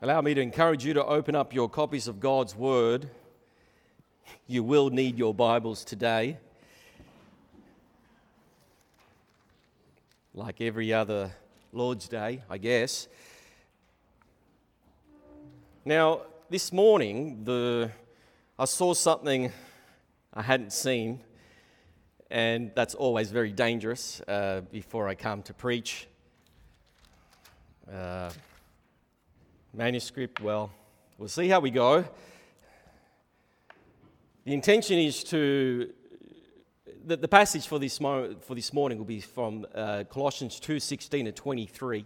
Allow me to encourage you to open up your copies of God's Word. You will need your Bibles today. Like every other Lord's Day, I guess. Now, this morning, I saw something I hadn't seen, and that's always very dangerous before I come to preach. Manuscript, well, we'll see how we go. The intention is the passage for this morning will be from Colossians 2:16 to 23.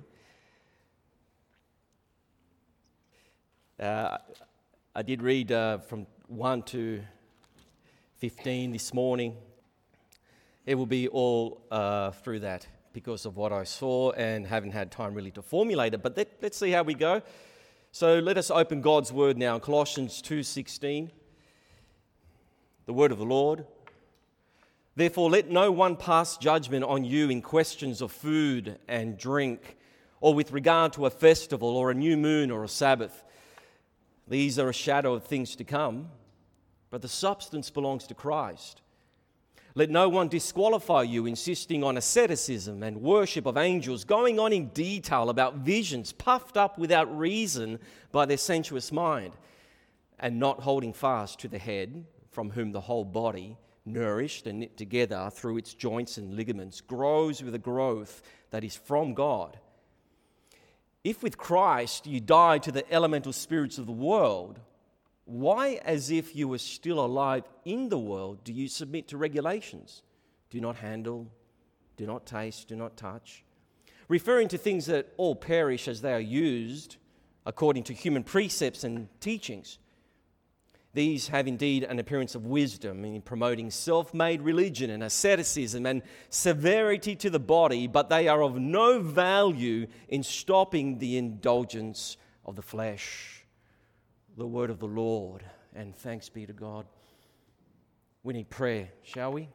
I did read from 1 to 15 this morning. It will be all through that because of what I saw and haven't had time really to formulate it. But let's see how we go. So let us open God's Word now, Colossians 2:16. The Word of the Lord. Therefore, let no one pass judgment on you in questions of food and drink, or with regard to a festival, or a new moon, or a Sabbath. These are a shadow of things to come, but the substance belongs to Christ. Let no one disqualify you, insisting on asceticism and worship of angels, going on in detail about visions, puffed up without reason by their sensuous mind, and not holding fast to the head, from whom the whole body, nourished and knit together through its joints and ligaments, grows with a growth that is from God. If with Christ you died to the elemental spirits of the world, why, as if you were still alive in the world, do you submit to regulations? Do not handle, do not taste, do not touch, referring to things that all perish as they are used according to human precepts and teachings. These have indeed an appearance of wisdom in promoting self-made religion and asceticism and severity to the body, but they are of no value in stopping the indulgence of the flesh. The word of the Lord, and thanks be to God. We need prayer, shall we?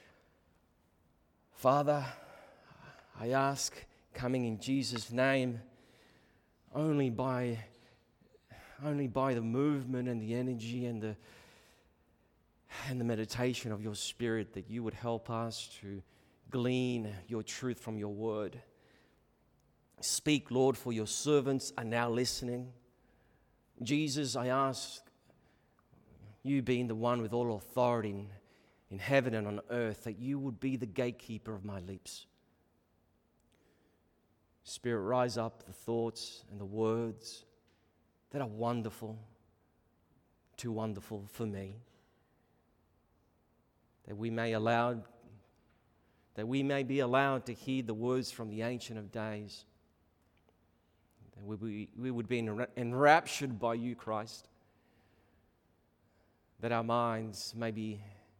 Father, I ask, coming in Jesus' name, only by the movement and the energy and the meditation of your Spirit, that you would help us to glean your truth from your word. Speak, Lord, for your servants are now listening. Jesus, I ask, you being the one with all authority in heaven and on earth, that you would be the gatekeeper of my lips. Spirit, rise up the thoughts and the words that are wonderful, too wonderful for me, that we may be allowed to hear the words from the Ancient of Days, that we would be enraptured by you, Christ, that our minds may be,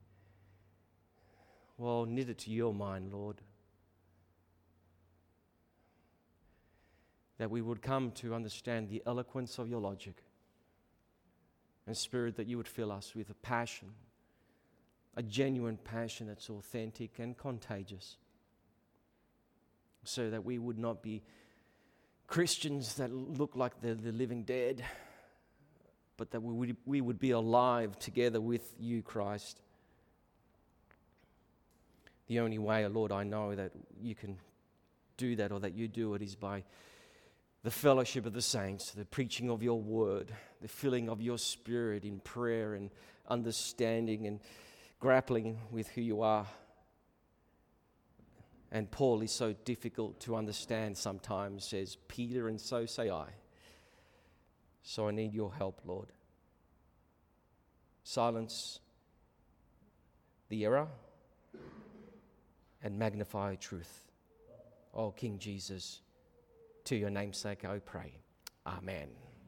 knitted to your mind, Lord, that we would come to understand the eloquence of your logic, and Spirit, that you would fill us with a passion, a genuine passion that's authentic and contagious, so that we would not be Christians that look like they're the living dead, but that we would be alive together with you, Christ. The only way, Lord, I know that you can do that, or that you do it, is by the fellowship of the saints, the preaching of your word, the filling of your Spirit in prayer and understanding and grappling with who you are. And Paul is so difficult to understand sometimes, says Peter, and so say I. So I need your help, Lord. Silence the error and magnify truth. Oh, King Jesus, to your name's sake I pray. Amen.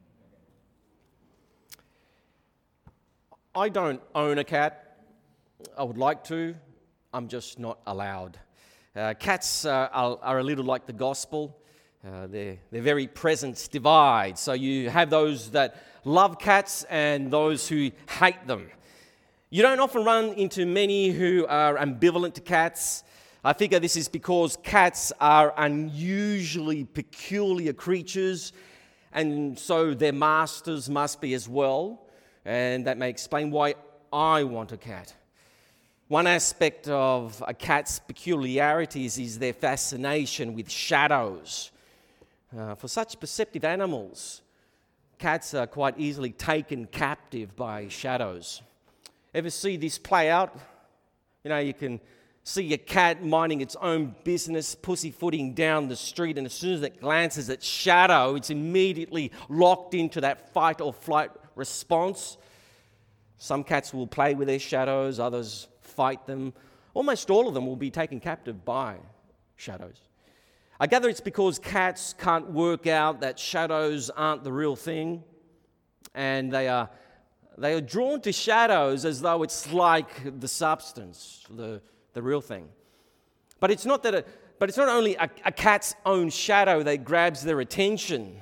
I don't own a cat. I would like to. I'm just not allowed. Cats are a little like the gospel. Their very presence divides. So you have those that love cats and those who hate them. You don't often run into many who are ambivalent to cats. I figure this is because cats are unusually peculiar creatures, and so their masters must be as well, and that may explain why I want a cat. One aspect of a cat's peculiarities is their fascination with shadows. For such perceptive animals, cats are quite easily taken captive by shadows. Ever see this play out? You can see a cat minding its own business, pussyfooting down the street, and as soon as it glances at shadow, it's immediately locked into that fight or flight response. Some cats will play with their shadows, others fight them. Almost all of them will be taken captive by shadows. I gather it's because cats can't work out that shadows aren't the real thing, and they are drawn to shadows as though it's like the substance, the real thing. But it's not only a cat's own shadow that grabs their attention.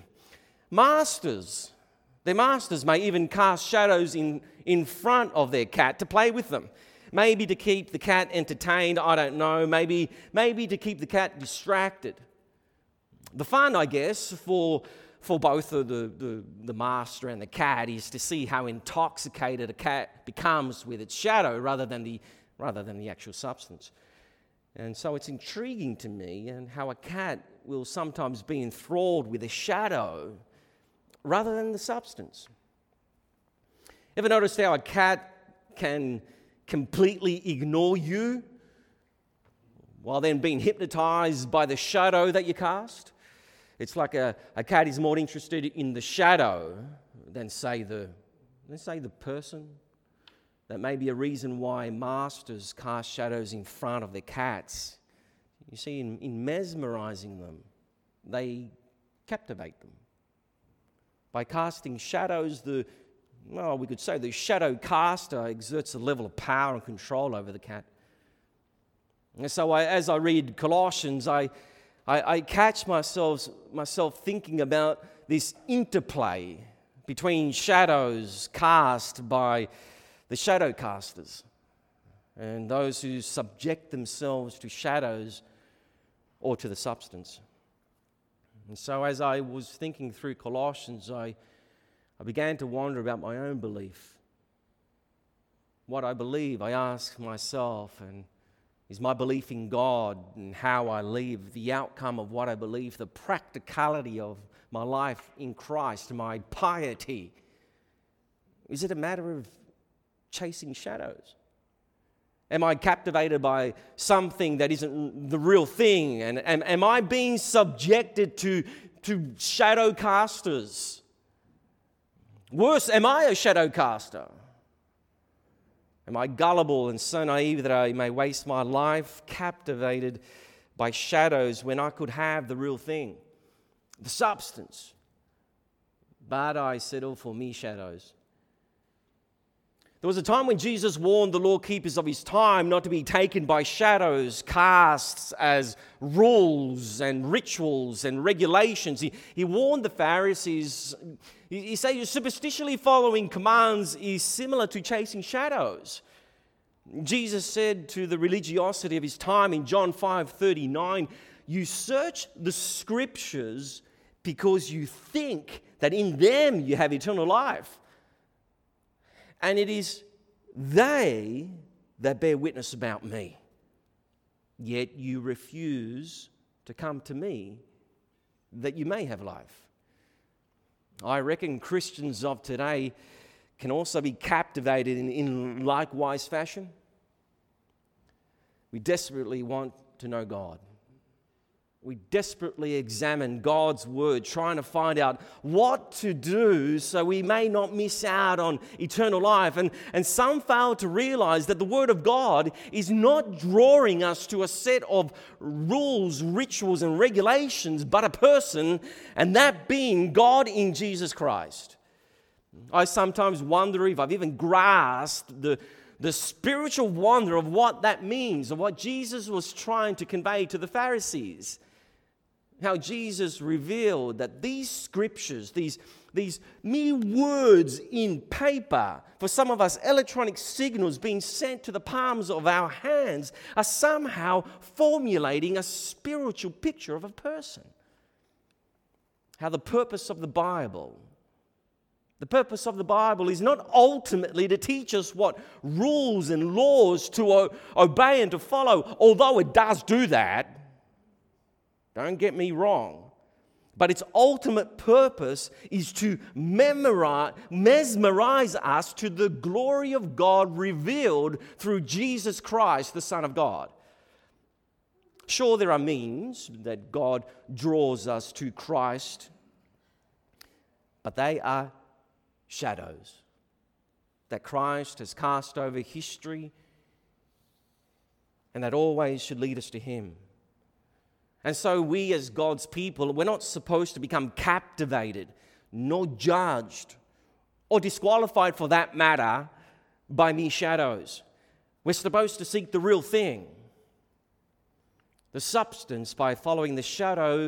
Their masters may even cast shadows in front of their cat to play with them. Maybe to keep the cat entertained, I don't know. Maybe to keep the cat distracted. The fun, I guess, for both the master and the cat is to see how intoxicated a cat becomes with its shadow rather than the actual substance. And so it's intriguing to me and how a cat will sometimes be enthralled with a shadow rather than the substance. Ever noticed how a cat can completely ignore you while then being hypnotized by the shadow that you cast? It's like a cat is more interested in the shadow than say the person. That may be a reason why masters cast shadows in front of their cats. You see, in mesmerizing them, they captivate them. By casting shadows, we could say the shadow caster exerts a level of power and control over the cat. And so as I read Colossians, I catch myself thinking about this interplay between shadows cast by the shadow casters and those who subject themselves to shadows or to the substance. And so as I was thinking through Colossians, I began to wonder about my own belief. What I believe, I ask myself, and is my belief in God and how I live the outcome of what I believe, the practicality of my life in Christ, my piety? Is it a matter of chasing shadows? Am I captivated by something that isn't the real thing? And am I being subjected to shadow casters? Worse, am I a shadow caster? Am I gullible and so naive that I may waste my life captivated by shadows when I could have the real thing, the substance? But I settle for mere shadows. There was a time when Jesus warned the law keepers of his time not to be taken by shadows cast as rules and rituals and regulations. He warned the Pharisees. He said superstitiously following commands is similar to chasing shadows. Jesus said to the religiosity of his time in John 5:39, "You search the scriptures because you think that in them you have eternal life. And it is they that bear witness about me. Yet you refuse to come to me that you may have life." I reckon Christians of today can also be captivated in likewise fashion. We desperately want to know God. We desperately examine God's word, trying to find out what to do so we may not miss out on eternal life. And some fail to realize that the word of God is not drawing us to a set of rules, rituals, and regulations, but a person, and that being God in Jesus Christ. I sometimes wonder if I've even grasped the spiritual wonder of what that means, of what Jesus was trying to convey to the Pharisees. How Jesus revealed that these scriptures, these mere words in paper, for some of us electronic signals being sent to the palms of our hands, are somehow formulating a spiritual picture of a person. how the purpose of the Bible is not ultimately to teach us what rules and laws to obey and to follow, although it does do that. Don't get me wrong. But its ultimate purpose is to mesmerize us to the glory of God revealed through Jesus Christ, the Son of God. Sure, there are means that God draws us to Christ, but they are shadows that Christ has cast over history and that always should lead us to Him. And so we as God's people, we're not supposed to become captivated, nor judged, or disqualified for that matter by mere shadows. We're supposed to seek the real thing, the substance, by following the shadow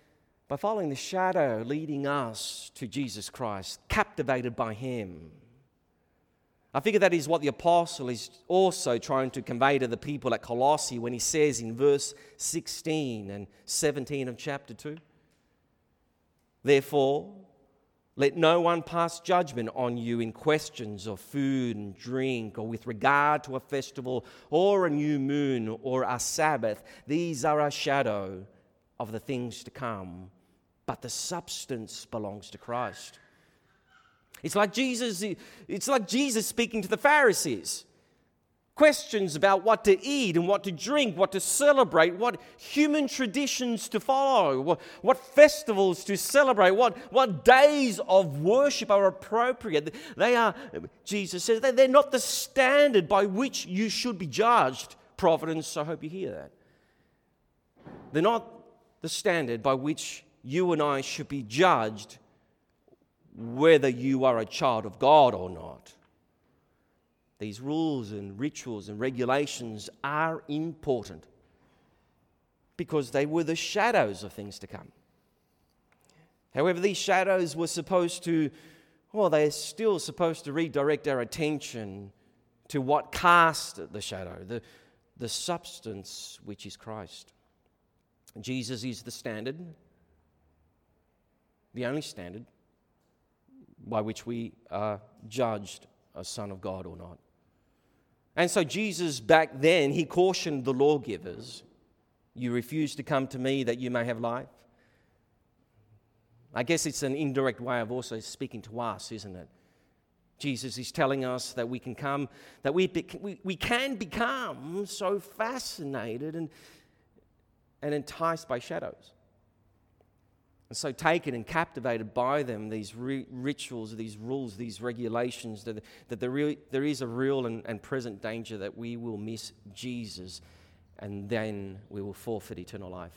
leading us to Jesus Christ, captivated by Him. I figure that is what the apostle is also trying to convey to the people at Colossae when he says in verse 16 and 17 of chapter 2, "Therefore, let no one pass judgment on you in questions of food and drink, or with regard to a festival or a new moon or a Sabbath. These are a shadow of the things to come, but the substance belongs to Christ." It's like Jesus speaking to the Pharisees. Questions about what to eat and what to drink, what to celebrate, what human traditions to follow, what festivals to celebrate, what days of worship are appropriate. Jesus says, they're not the standard by which you should be judged. Providence, I hope you hear that. They're not the standard by which you and I should be judged, whether you are a child of God or not. These rules and rituals and regulations are important because they were the shadows of things to come. However, these shadows were they're still supposed to redirect our attention to what cast the shadow, the substance which is Christ. Jesus is the standard, the only standard by which we are judged a son of God or not. And so Jesus back then, he cautioned the lawgivers, "You refuse to come to me that you may have life." I guess it's an indirect way of also speaking to us, isn't it? Jesus is telling us that we can come, that we can become so fascinated and enticed by shadows. And so taken and captivated by them, these rituals, these rules, these regulations, that there is a real and present danger that we will miss Jesus and then we will forfeit eternal life.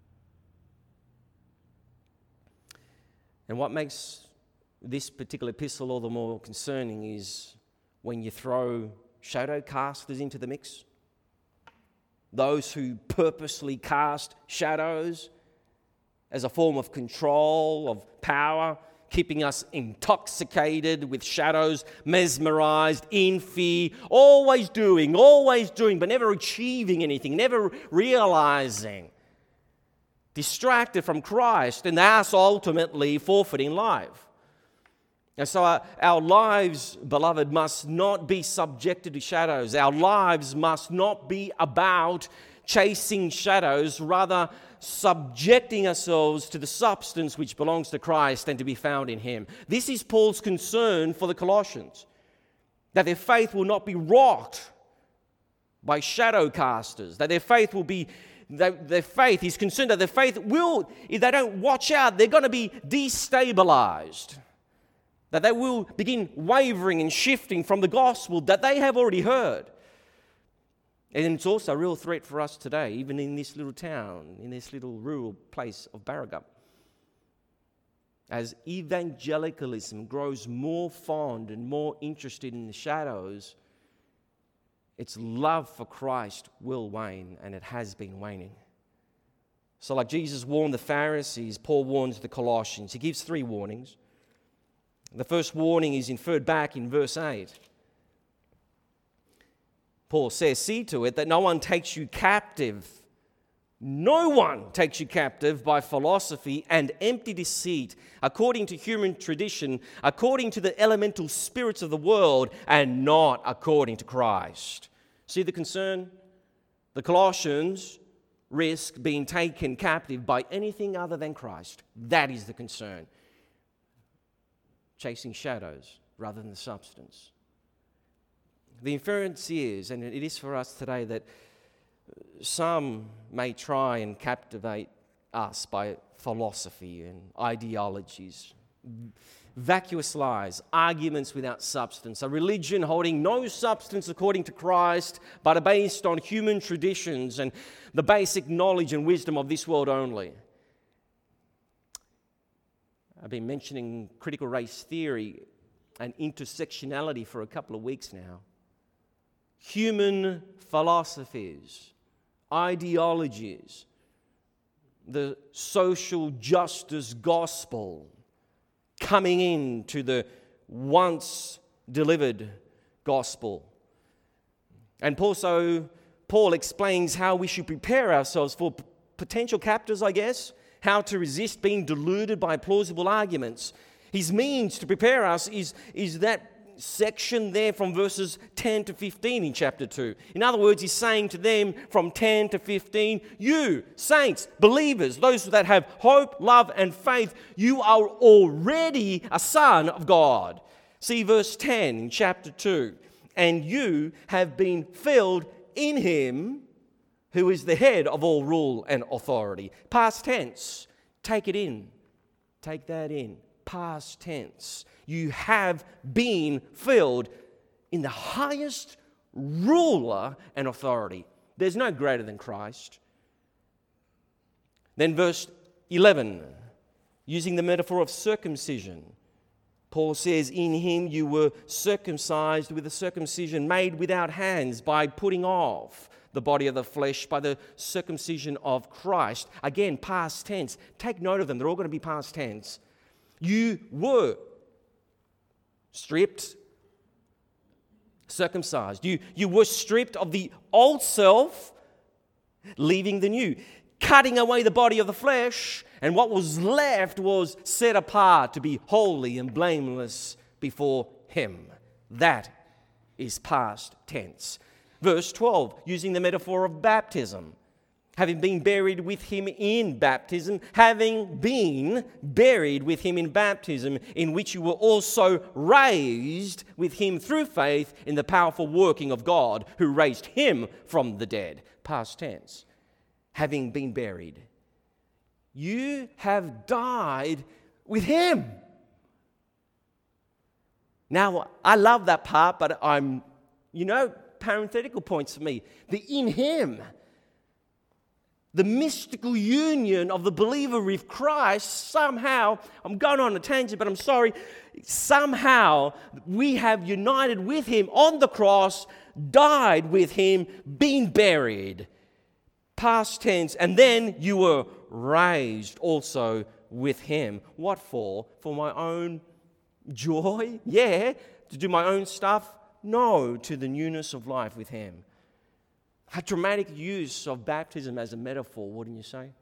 And what makes this particular epistle all the more concerning is when you throw shadow casters into the mix, those who purposely cast shadows as a form of control, of power, keeping us intoxicated with shadows, mesmerized, in fear, always doing, but never achieving anything, never realizing, distracted from Christ, and thus ultimately forfeiting life. And so our lives, beloved, must not be subjected to shadows. Our lives must not be about chasing shadows, rather subjecting ourselves to the substance which belongs to Christ and to be found in Him. This is Paul's concern for the Colossians, that their faith will not be rocked by shadow casters, that their faith will be, he's concerned that their faith will, if they don't watch out, they're going to be destabilized, that they will begin wavering and shifting from the gospel that they have already heard. And it's also a real threat for us today, even in this little town, in this little rural place of Barragup. As evangelicalism grows more fond and more interested in the shadows, its love for Christ will wane, and it has been waning. So like Jesus warned the Pharisees, Paul warns the Colossians. He gives 3 warnings. The first warning is inferred back in verse 8. Paul says, "See to it that no one takes you captive No one takes you captive by philosophy and empty deceit, according to human tradition, according to the elemental spirits of the world, and not according to Christ. See the concern? The Colossians risk being taken captive by anything other than Christ. That is the concern. Chasing shadows rather than the substance. The inference is, and it is for us today, that some may try and captivate us by philosophy and ideologies, vacuous lies, arguments without substance, a religion holding no substance according to Christ, but are based on human traditions and the basic knowledge and wisdom of this world only. I've been mentioning critical race theory and intersectionality for a couple of weeks now. Human philosophies, ideologies, the social justice gospel coming into the once delivered gospel. And Paul explains how we should prepare ourselves for potential captors, I guess, how to resist being deluded by plausible arguments. His means to prepare us is that section there from verses 10 to 15 in chapter 2. In other words, he's saying to them from 10 to 15, you, saints, believers, those that have hope, love, and faith, you are already a son of God. See verse 10 in chapter 2. And you have been filled in him who is the head of all rule and authority. Past tense, take it in. Take that in. Past tense. You have been filled in the highest ruler and authority. There's no greater than Christ. Then verse 11, using the metaphor of circumcision, Paul says, in him you were circumcised with a circumcision made without hands by putting off the body of the flesh by the circumcision of Christ. Again, past tense. Take note of them. They're all going to be past tense. You were stripped, circumcised. You were stripped of the old self, leaving the new, cutting away the body of the flesh, and what was left was set apart to be holy and blameless before him. That is past tense. Verse 12, using the metaphor of baptism. Having been buried with him in baptism, having been buried with him in baptism, in which you were also raised with him through faith in the powerful working of God, who raised him from the dead. Past tense. Having been buried. You have died with him. Now, I love that part, but parenthetical points for me. The in him. The mystical union of the believer with Christ, somehow, I'm going on a tangent, but I'm sorry, somehow we have united with him on the cross, died with him, been buried. Past tense, and then you were raised also with him. What for? For my own joy? Yeah. To do my own stuff? No. To the newness of life with him. A dramatic use of baptism as a metaphor, wouldn't you say?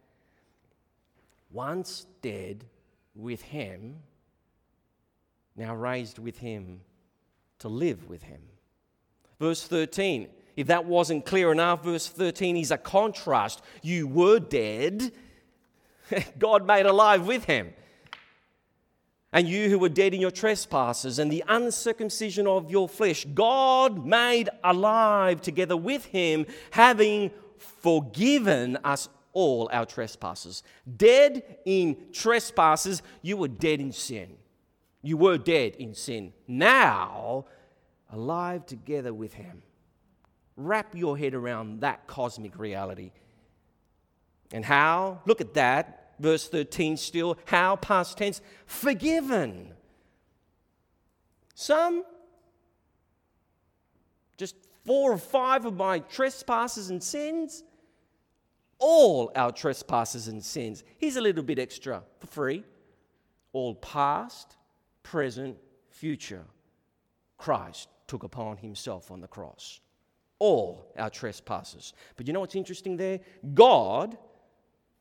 Once dead with him, now raised with him to live with him. Verse 13, if that wasn't clear enough, verse 13 is a contrast. You were dead, God made alive with him. And you who were dead in your trespasses and the uncircumcision of your flesh, God made alive together with him, having forgiven us all our trespasses. Dead in trespasses, you were dead in sin. You were dead in sin. Now, alive together with him. Wrap your head around that cosmic reality. And how? Look at that. Verse 13 still, how? Past tense, forgiven. Some, just 4 or 5 of my trespasses and sins. All our trespasses and sins. Here's a little bit extra for free. All past, present, future. Christ took upon himself on the cross. All our trespasses. But you know what's interesting there? God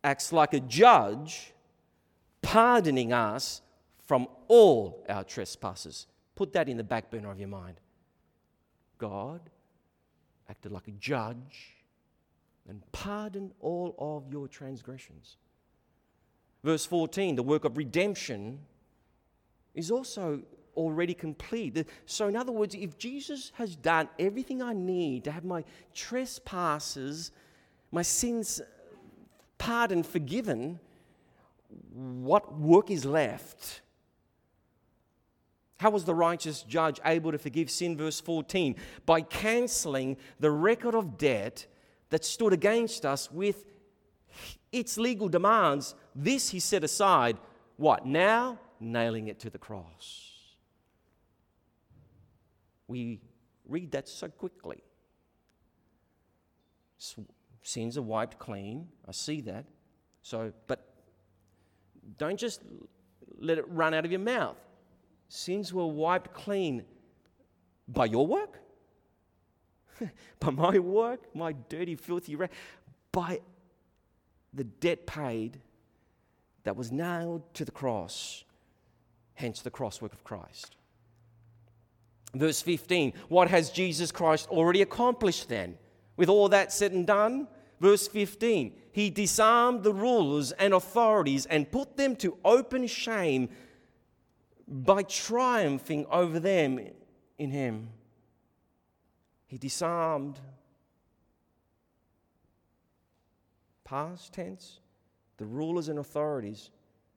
acts like a judge, pardoning us from all our trespasses. Put that in the back burner of your mind. God acted like a judge and pardoned all of your transgressions. Verse 14, the work of redemption is also already complete. So in other words, if Jesus has done everything I need to have my trespasses, my sins pardoned, forgiven, what work is left? How was the righteous judge able to forgive sin? Verse 14, by cancelling the record of debt that stood against us with its legal demands. This he set aside. What? Now? Nailing it to the cross. We read that so quickly. Sins are wiped clean. I see that. But don't just let it run out of your mouth. Sins were wiped clean by your work, by my work, my dirty, filthy, by the debt paid that was nailed to the cross, hence the cross work of Christ. Verse 15, what has Jesus Christ already accomplished then? With all that said and done, verse 15, he disarmed the rulers and authorities and put them to open shame by triumphing over them in him. He disarmed, past tense, the rulers and authorities.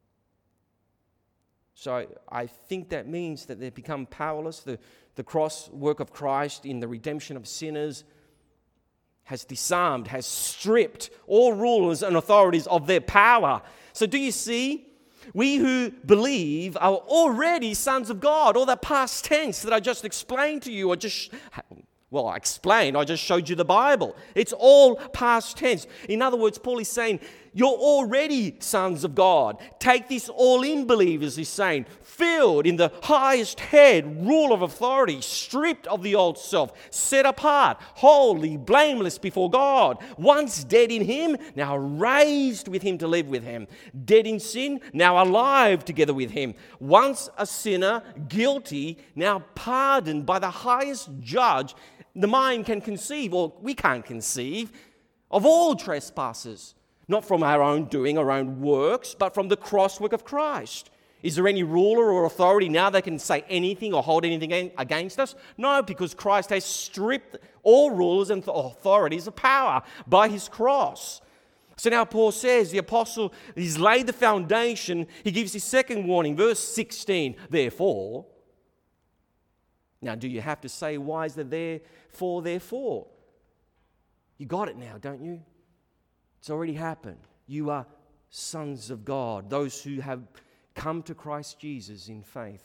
So I think that means that they've become powerless. The cross work of Christ in the redemption of sinners has disarmed, has stripped all rulers and authorities of their power. So do you see? We who believe are already sons of God. All that past tense that I just explained to you, I just showed you the Bible. It's all past tense. In other words, Paul is saying, you're already sons of God. Take this all in, believers, he's saying. Filled in the highest head, rule of authority, stripped of the old self, set apart, holy, blameless before God. Once dead in him, now raised with him to live with him. Dead in sin, now alive together with him. Once a sinner, guilty, now pardoned by the highest judge the mind can conceive, or we can't conceive, of all trespasses. Not from our own doing, our own works, but from the cross work of Christ. Is there any ruler or authority now that can say anything or hold anything against us? No, because Christ has stripped all rulers and authorities of power by his cross. So now Paul says, the apostle, he's laid the foundation. He gives his second warning, verse 16. Therefore, now do you have to say, why is there therefore? You got it now, don't you? It's already happened. You are sons of God, those who have come to Christ Jesus in faith,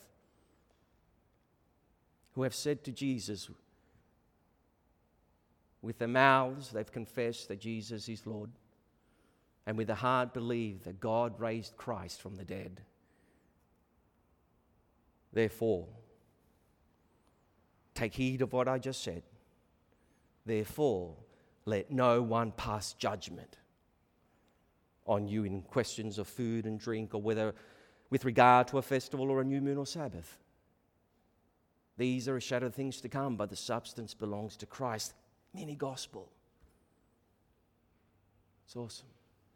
who have said to Jesus, with their mouths they've confessed that Jesus is Lord, and with the heart believe that God raised Christ from the dead. Therefore, take heed of what I just said. Therefore, let no one pass judgment on you in questions of food and drink, or whether with regard to a festival or a new moon or Sabbath. These are a shadow of things to come, but the substance belongs to Christ. Mini gospel. It's awesome.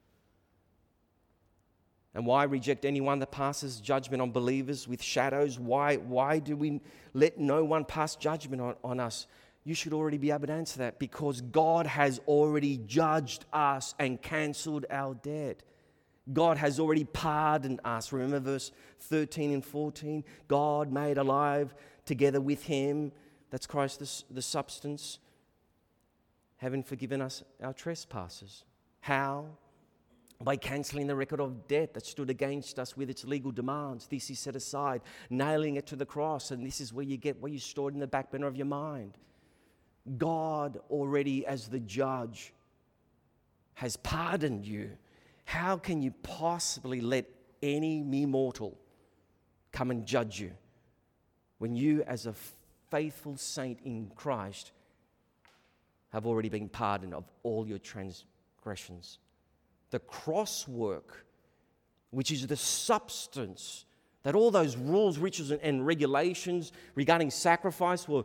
And why reject anyone that passes judgment on believers with shadows? Why do we let no one pass judgment on us? You should already be able to answer that, because God has already judged us and cancelled our debt. God has already pardoned us. Remember verse 13 and 14? God made alive together with him, that's Christ the substance, having forgiven us our trespasses. How? By cancelling the record of debt that stood against us with its legal demands. This is set aside, nailing it to the cross, and this is where you get what you stored in the back burner of your mind. God already, as the judge, has pardoned you. How can you possibly let any mere mortal come and judge you when you, as a faithful saint in Christ, have already been pardoned of all your transgressions? the cross work, which is the substance that all those rules, rituals, and regulations regarding sacrifice were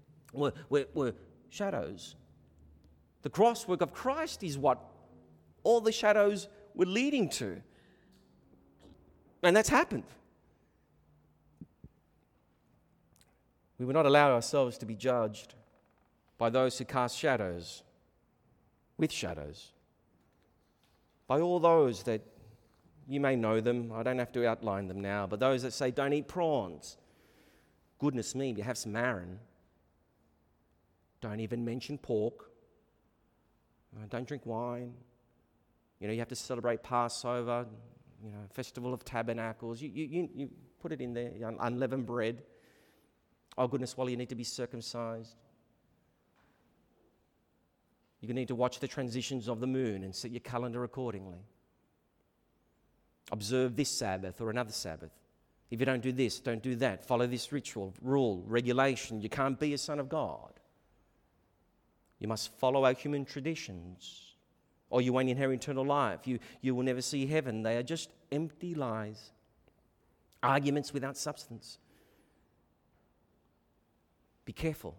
shadows. The cross work of Christ is what all the shadows were leading to. And that's happened. We will not allow ourselves to be judged by those who cast shadows with shadows. By all those that, you may know them, I don't have to outline them now, but those that say, don't eat prawns. Goodness me, you have some marron. Don't even mention pork. Don't drink wine. You have to celebrate Passover, Festival of Tabernacles. You put it in there, unleavened bread. Oh goodness, well, you need to be circumcised. You need to watch the transitions of the moon and set your calendar accordingly. Observe this Sabbath or another Sabbath. If you don't do this, don't do that. Follow this ritual, rule, regulation. You can't be a son of God. You must follow our human traditions, or you won't inherit eternal life. You will never see heaven. They are just empty lies, arguments without substance. Be careful.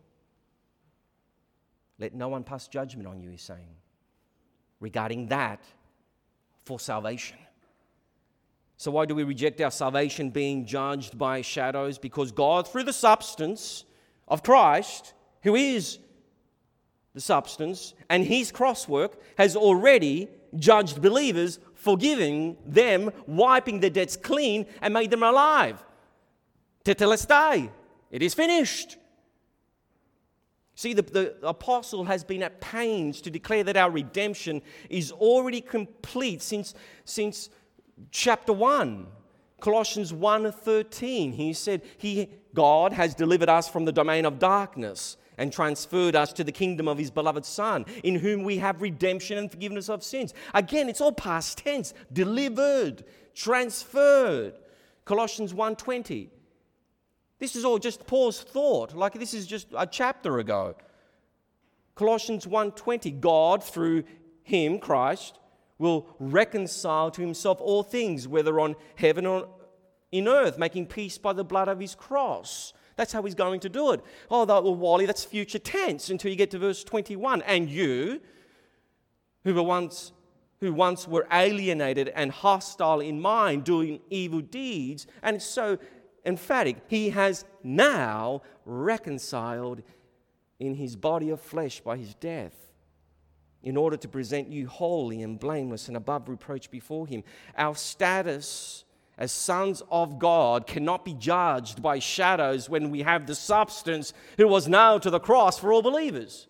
Let no one pass judgment on you, he's saying, regarding that for salvation. So why do we reject our salvation being judged by shadows? Because God, through the substance of Christ, who is the substance, and his crosswork, has already judged believers, forgiving them, wiping their debts clean, and made them alive. Tetelestai. It is finished. See, the apostle has been at pains to declare that our redemption is already complete since chapter 1. Colossians 1:13. He said, God has delivered us from the domain of darkness and transferred us to the kingdom of his beloved Son, in whom we have redemption and forgiveness of sins. Again, it's all past tense. Delivered, transferred. Colossians 1:20. This is all just Paul's thought, like this is just a chapter ago. Colossians 1:20, God, through him, Christ, will reconcile to himself all things, whether on heaven or in earth, making peace by the blood of his cross. That's how he's going to do it. Oh, Wally, that's future tense until you get to verse 21. And you, who once were alienated and hostile in mind, doing evil deeds, and it's so emphatic, he has now reconciled in his body of flesh by his death, in order to present you holy and blameless and above reproach before him. Our status as sons of God cannot be judged by shadows when we have the substance who was nailed to the cross for all believers.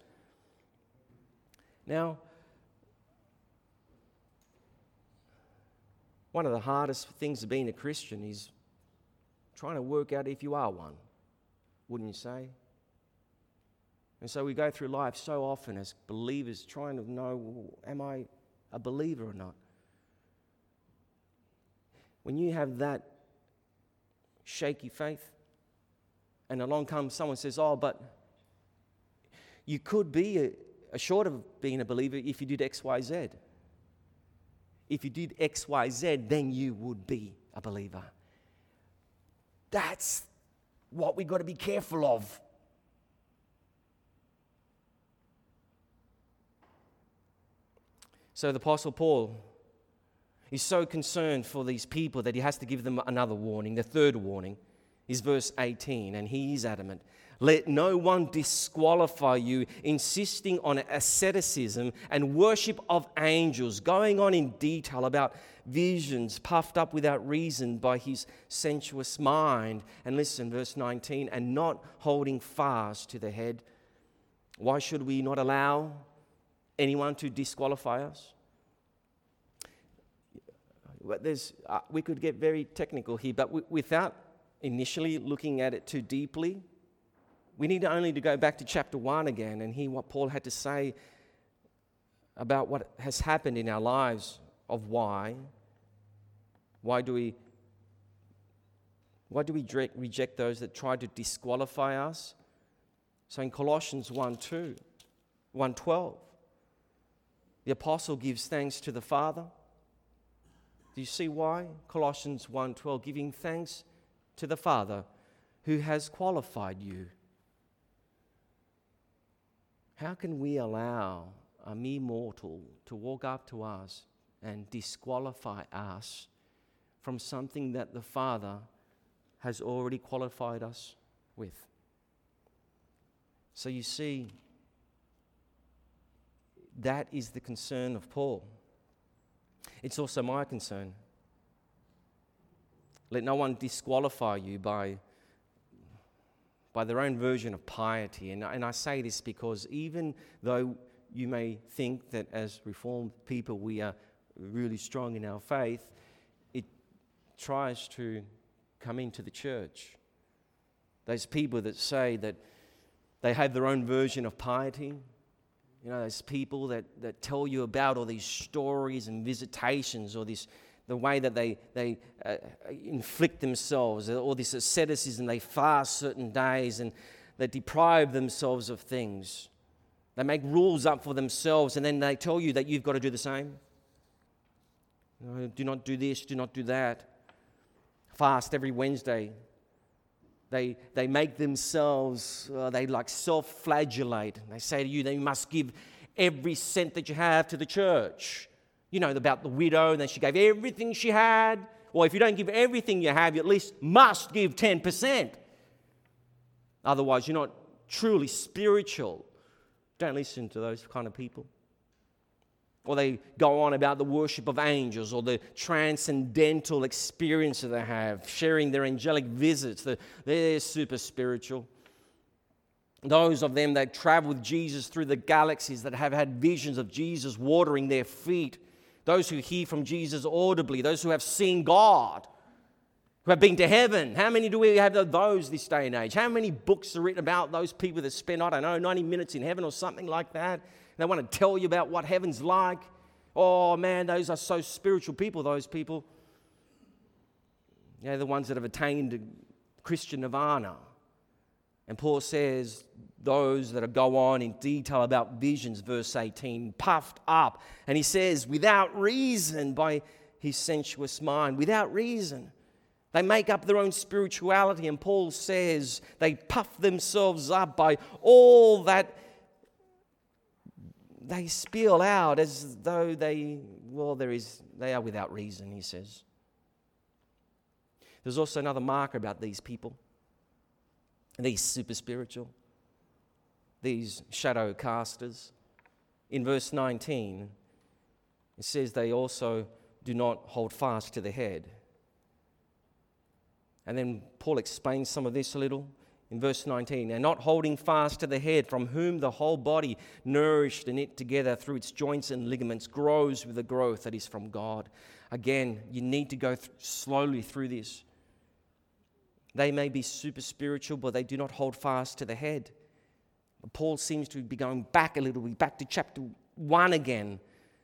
Now, one of the hardest things of being a Christian is trying to work out if you are one, wouldn't you say? And so we go through life so often as believers trying to know, am I a believer or not? When you have that shaky faith, and along comes someone says, oh, but you could be assured of being a believer if you did X, Y, Z. If you did X, Y, Z, then you would be a believer. That's what we've got to be careful of. So the Apostle Paul is so concerned for these people that he has to give them another warning. The third warning is verse 18, and he is adamant. Let no one disqualify you, insisting on asceticism and worship of angels, going on in detail about visions puffed up without reason by his sensuous mind. And listen, verse 19, and not holding fast to the head. Why should we not allow anyone to disqualify us? We could get very technical here, but without initially looking at it too deeply, we need only to go back to chapter 1 again and hear what Paul had to say about what has happened in our lives of why. Why do we reject those that try to disqualify us? So in Colossians 1:12, the apostle gives thanks to the Father Do you see why? Colossians 1:12, giving thanks to the Father who has qualified you. How can we allow a mere mortal to walk up to us and disqualify us from something that the Father has already qualified us with? So you see, that is the concern of Paul. It's also my concern. Let no one disqualify you by their own version of piety. And I say this because even though you may think that as Reformed people we are really strong in our faith, it tries to come into the church. Those people that say that they have their own version of piety, you know, those people that tell you about all these stories and visitations, or the way that they inflict themselves, or this asceticism, they fast certain days and they deprive themselves of things. They make rules up for themselves and then they tell you that you've got to do the same. You know, do not do this, do not do that. Fast every Wednesday. They make themselves, they like self-flagellate. They say to you, they must give every cent that you have to the church. You know about the widow, and then she gave everything she had. Or if you don't give everything you have, you at least must give 10%. Otherwise, you're not truly spiritual. Don't listen to those kind of people. Or they go on about the worship of angels or the transcendental experience that they have, sharing their angelic visits. They're super spiritual. Those of them that travel with Jesus through the galaxies, that have had visions of Jesus watering their feet. Those who hear from Jesus audibly. Those who have seen God, who have been to heaven. How many do we have of those this day and age? How many books are written about those people that spend, 90 minutes in heaven or something like that? They want to tell you about what heaven's like. Oh man, those are so spiritual people, those people. They're the ones that have attained Christian nirvana. And Paul says those that go on in detail about visions, verse 18, puffed up. And he says, without reason, by his sensuous mind, without reason. They make up their own spirituality. And Paul says they puff themselves up by all that they spill out as though they are without reason, he says. There's also another marker about these people, these super spiritual, these shadow casters. In verse 19, it says they also do not hold fast to the head. And then Paul explains some of this a little. In verse 19, and not holding fast to the head, from whom the whole body, nourished and knit together through its joints and ligaments, grows with the growth that is from God. Again, you need to go slowly through this. They may be super spiritual, but they do not hold fast to the head. But Paul seems to be going back a little bit, back to chapter 1 again.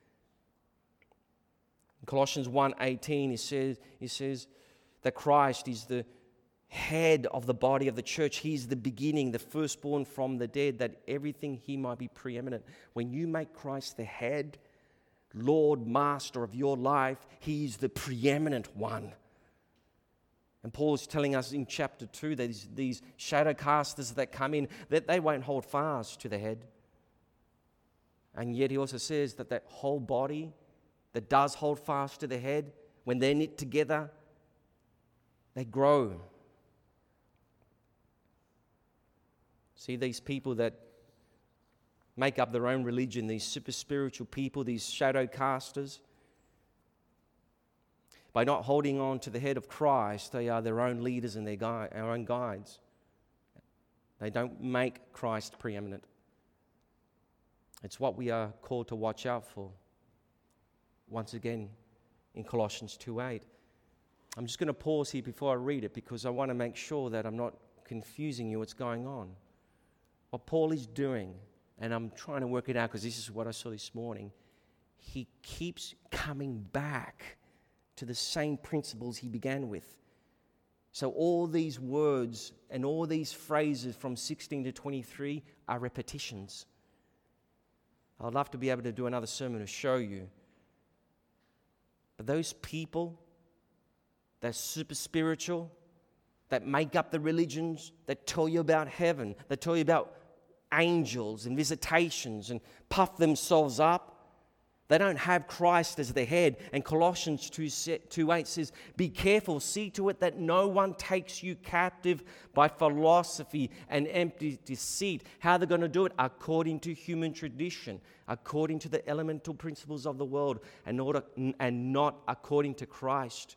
In Colossians 1:18, he says that Christ is the head of the body of the church. He's the beginning, the firstborn from the dead, that everything he might be preeminent. When you make Christ the head, Lord, master of your life, he's the preeminent one. And Paul is telling us in chapter 2 that these shadow casters that come in, that they won't hold fast to the head. And yet he also says that that whole body that does hold fast to the head, when they're knit together, they grow. See, these people that make up their own religion, these super spiritual people, these shadow casters, by not holding on to the head of Christ, they are their own leaders and our own guides. They don't make Christ preeminent. It's what we are called to watch out for. Once again, in Colossians 2:8. I'm just going to pause here before I read it because I want to make sure that I'm not confusing you what's going on. What Paul is doing, and I'm trying to work it out because this is what I saw this morning, he keeps coming back to the same principles he began with. So all these words and all these phrases from 16 to 23 are repetitions. I'd love to be able to do another sermon to show you. that those people that are super spiritual, that make up the religions, that tell you about heaven, that tell you about angels and visitations and puff themselves up, they don't have Christ as their head. And Colossians 2:8 says, be careful, see to it that no one takes you captive by philosophy and empty deceit. How are they going to do it? According to human tradition, according to the elemental principles of the world, and not according to Christ.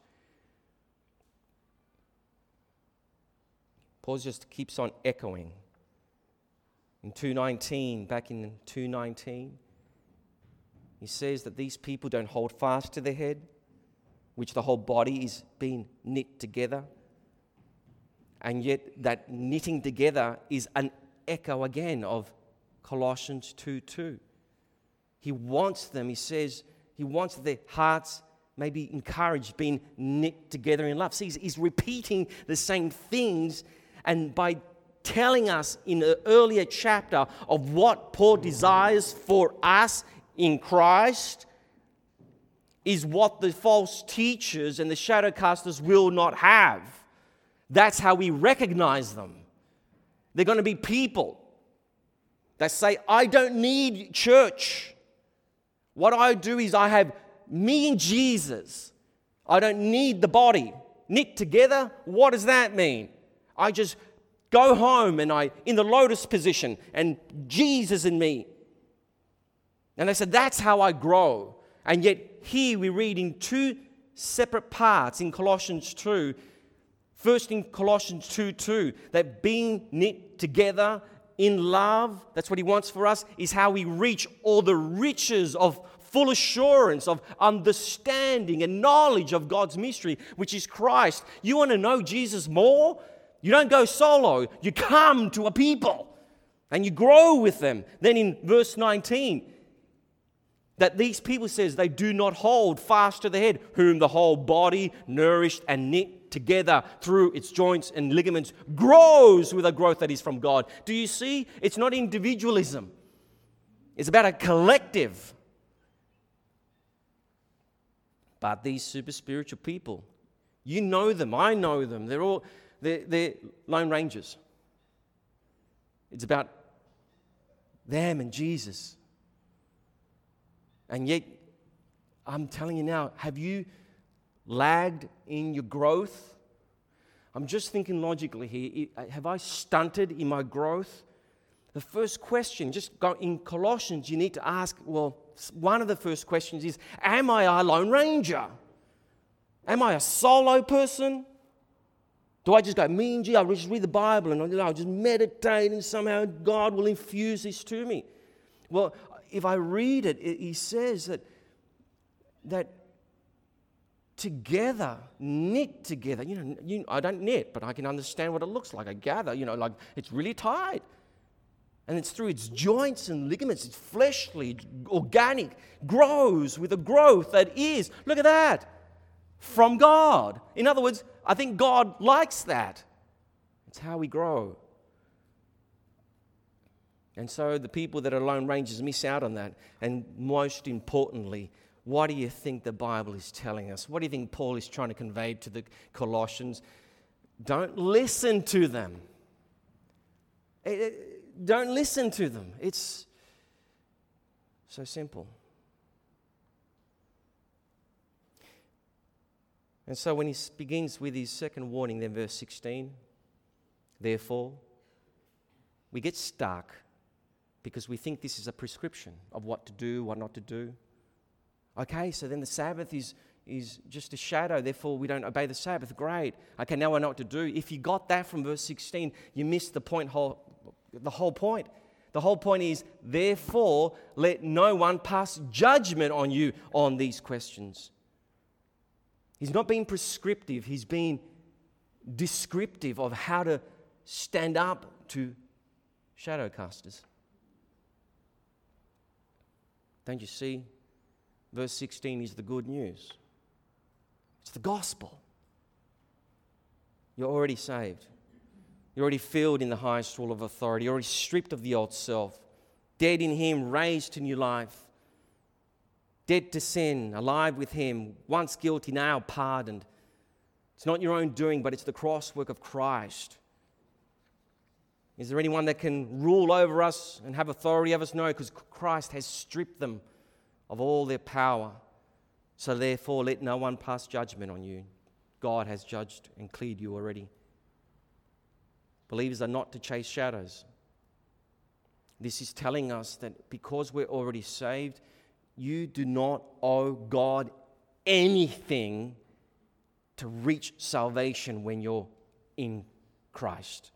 Paul just keeps on echoing. In 2:19, back in 2:19, he says that these people don't hold fast to their head, which the whole body is being knit together. And yet that knitting together is an echo again of Colossians 2:2. He wants them, he says, he wants their hearts may be encouraged, being knit together in love. See, he's repeating the same things, and by telling us in the earlier chapter of what Paul desires for us in Christ is what the false teachers and the shadow casters will not have. That's how we recognize them. They're going to be people that say, I don't need church. What I do is I have me and Jesus. I don't need the body. Knit together, what does that mean? I just go home and I in the lotus position and Jesus in me. And they said, that's how I grow. And yet here we read in two separate parts in Colossians 2. First in Colossians 2:2, that being knit together in love, that's what he wants for us, is how we reach all the riches of full assurance, of understanding and knowledge of God's mystery, which is Christ. You want to know Jesus more? You don't go solo. You come to a people and you grow with them. Then in verse 19, that these people, says, they do not hold fast to the head, whom the whole body, nourished and knit together through its joints and ligaments, grows with a growth that is from God. Do you see? It's not individualism. It's about a collective. But these super spiritual people, you know them, I know them, they're Lone Rangers. It's about them and Jesus. And yet, I'm telling you now, have you lagged in your growth? I'm just thinking logically here. Have I stunted in my growth? The first question, just go in Colossians, you need to ask, well, one of the first questions is, am I a Lone Ranger? Am I a solo person? Do I just go, me and I'll just read the Bible and I'll just meditate and somehow God will infuse this to me? Well, if I read it, he says that together, knit together. I don't knit, but I can understand what it looks like. I gather, like it's really tight. And it's through its joints and ligaments, it's fleshly, organic, grows with a growth that is, look at that, from God. In other words, I think God likes that. It's how we grow. And so the people that are Lone Rangers miss out on that. And most importantly, what do you think the Bible is telling us? What do you think Paul is trying to convey to the Colossians? Don't listen to them. Don't listen to them. It's so simple. And so when he begins with his second warning, then verse 16, therefore, we get stuck because we think this is a prescription of what to do, what not to do. Okay, so then the Sabbath is just a shadow, therefore we don't obey the Sabbath. Great. Okay, now I know what to do. If you got that from verse 16, you missed the whole point. The whole point is, therefore, let no one pass judgment on you on these questions. He's not being prescriptive, he's being descriptive of how to stand up to shadow casters. Don't you see? Verse 16 is the good news. It's the gospel. You're already saved. You're already filled in the highest rule of authority. You're already stripped of the old self. Dead in Him, raised to new life. dead to sin, alive with him, once guilty, now pardoned. It's not your own doing, but it's the cross work of Christ. Is there anyone that can rule over us and have authority over us? No, because Christ has stripped them of all their power. So therefore, let no one pass judgment on you. God has judged and cleared you already. Believers are not to chase shadows. This is telling us that because we're already saved, you do not owe God anything to reach salvation when you're in Christ.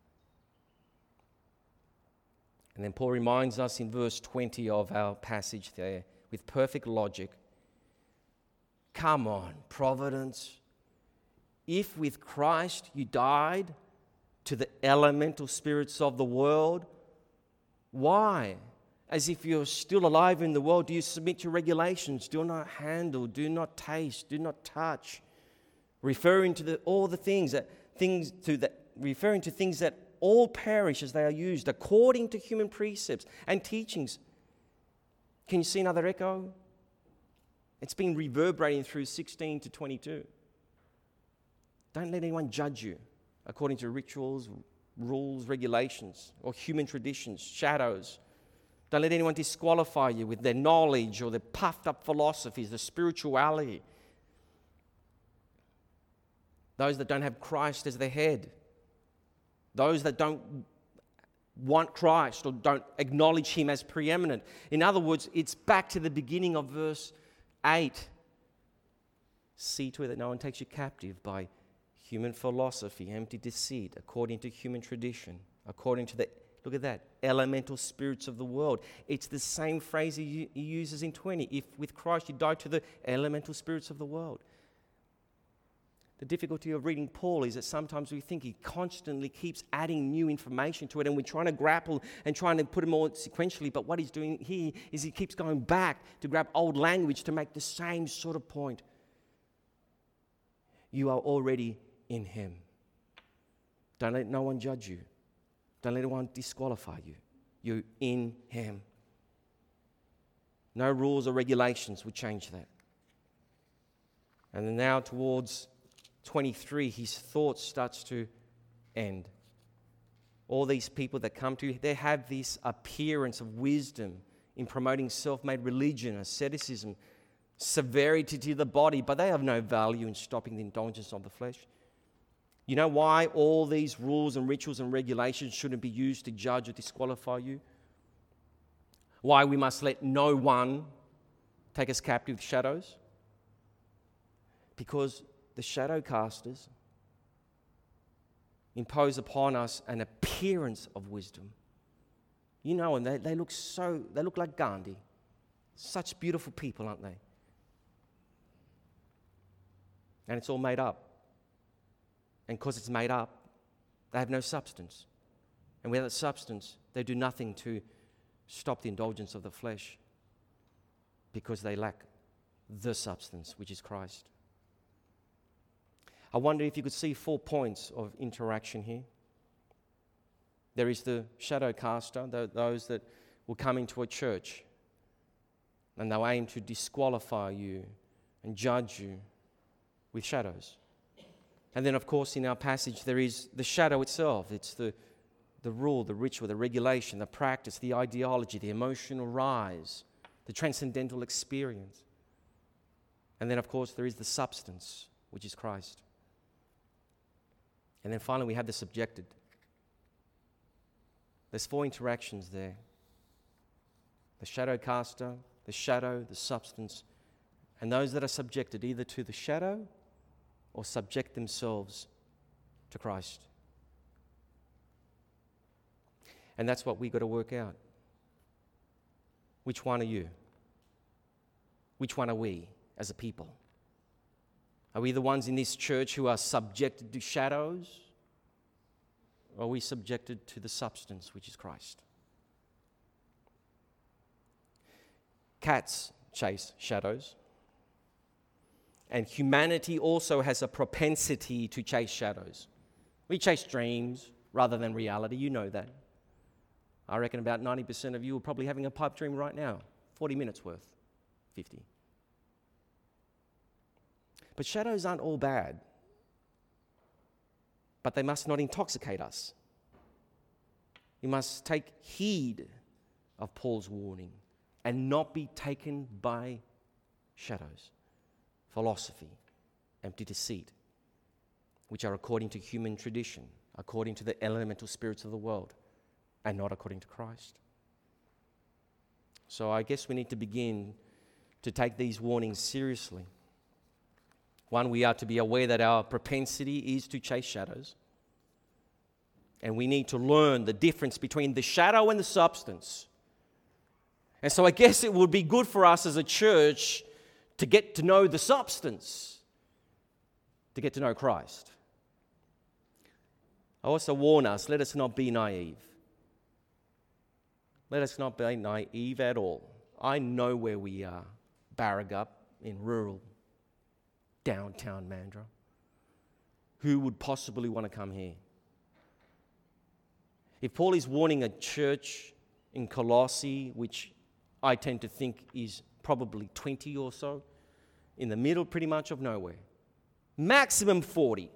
And then Paul reminds us in verse 20 of our passage there, with perfect logic, come on, Providence. If with Christ you died to the elemental spirits of the world, why, as if you're still alive in the world, do you submit to regulations? Do not handle, do not taste, do not touch, referring to things that all perish as they are used according to human precepts and teachings. Can you see another echo? It's been reverberating through 16 to 22. Don't let anyone judge you according to rituals, rules, regulations, or human traditions, shadows. Don't let anyone disqualify you with their knowledge or their puffed up philosophies, their spirituality. Those that don't have Christ as their head. Those that don't want Christ or don't acknowledge him as preeminent. In other words, it's back to the beginning of verse 8. See to it that no one takes you captive by human philosophy, empty deceit, according to human tradition, according to the, look at that, elemental spirits of the world. It's the same phrase he uses in 20. If with Christ you died to the elemental spirits of the world. The difficulty of reading Paul is that sometimes we think he constantly keeps adding new information to it, and we're trying to grapple and trying to put them all sequentially, but what he's doing here is he keeps going back to grab old language to make the same sort of point. You are already in him. Don't let no one judge you. Don't let anyone disqualify you. You're in him. No rules or regulations would change that. And then now towards 23, his thought starts to end. All these people that come to you, they have this appearance of wisdom in promoting self-made religion, asceticism, severity to the body, but they have no value in stopping the indulgence of the flesh. You know why all these rules and rituals and regulations shouldn't be used to judge or disqualify you? Why we must let no one take us captive with shadows? Because the shadow casters impose upon us an appearance of wisdom. You know, and they look like Gandhi. Such beautiful people, aren't they? And it's all made up. And because it's made up, they have no substance. And without substance, they do nothing to stop the indulgence of the flesh because they lack the substance, which is Christ. I wonder if you could see 4 points of interaction here. There is the shadow caster, those that will come into a church and they'll aim to disqualify you and judge you with shadows. And then, of course, in our passage, there is the shadow itself. It's the rule, the ritual, the regulation, the practice, the ideology, the emotional rise, the transcendental experience. And then, of course, there is the substance, which is Christ. And then finally, we have the subjected. There's 4 interactions there. The shadow caster, the shadow, the substance, and those that are subjected either to the shadow or subject themselves to Christ. And that's what we've got to work out. Which one are you? Which one are we as a people? Are we the ones in this church who are subjected to shadows? Or are we subjected to the substance, which is Christ? Cats chase shadows. And humanity also has a propensity to chase shadows. We chase dreams rather than reality. You know that. I reckon about 90% of you are probably having a pipe dream right now, 40 minutes worth. 50. But shadows aren't all bad. But they must not intoxicate us. We must take heed of Paul's warning and not be taken by shadows, philosophy, empty deceit, which are according to human tradition, according to the elemental spirits of the world, and not according to Christ. So I guess we need to begin to take these warnings seriously. One, we are to be aware that our propensity is to chase shadows. And we need to learn the difference between the shadow and the substance. And so I guess it would be good for us as a church to get to know the substance, to get to know Christ. I also warn us, let us not be naive. Let us not be naive at all. I know where we are, Barragup in rural downtown Mandurah. Who would possibly want to come here? If Paul is warning a church in Colossae, which I tend to think is probably 20 or so, in the middle pretty much of nowhere, maximum 40.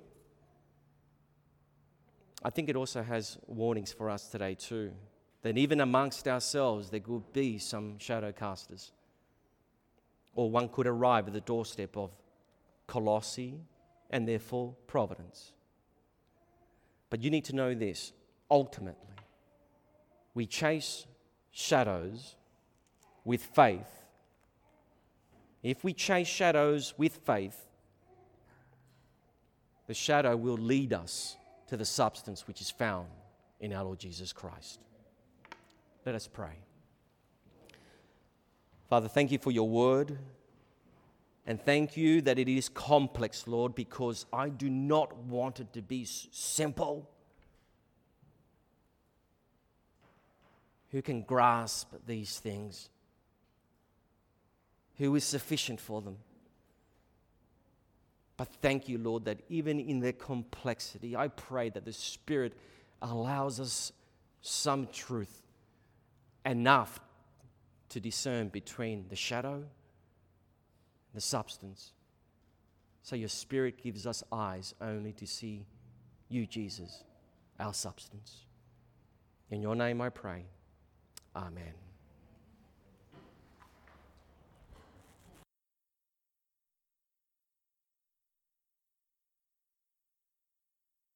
I think it also has warnings for us today too, that even amongst ourselves there could be some shadow casters. Or one could arrive at the doorstep of Colossae and therefore Providence. But you need to know this, ultimately, we chase shadows with faith. If we chase shadows with faith, the shadow will lead us to the substance which is found in our Lord Jesus Christ. Let us pray. Father, thank you for your word. And thank you that it is complex, Lord, because I do not want it to be simple. Who can grasp these things? Who is sufficient for them? But thank you, Lord, that even in their complexity, I pray that the Spirit allows us some truth, enough to discern between the shadow the substance. So your Spirit gives us eyes only to see you, Jesus, our substance. In your name I pray. Amen.